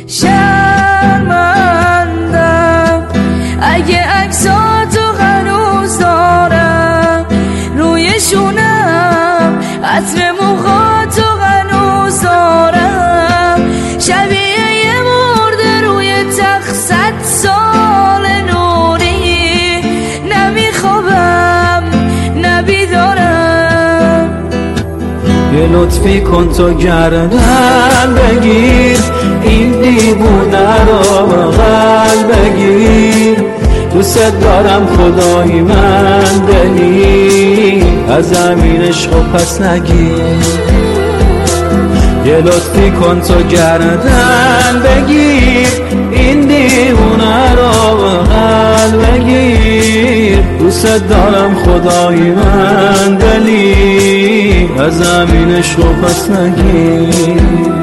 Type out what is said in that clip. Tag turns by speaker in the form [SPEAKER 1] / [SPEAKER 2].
[SPEAKER 1] شرمندم اگه عکساتو هنوز دارم روی شونم، عطر موهاتو هنوز دارم، شبیه یه مرده روی تخت 100 سال نوری، نمیخوابم نبیدارم.
[SPEAKER 2] یه لطفی کن تو گردن بگیر این دیوونه رو بغل بگیر، دوست دارم خدای من دلی از زمین عشق پس نگیر. یه لطفی کن تو گردن بگیر این دیوونه رو بغل بگیر، دوست دارم خدای من دلی از زمین عشق پس نگیر.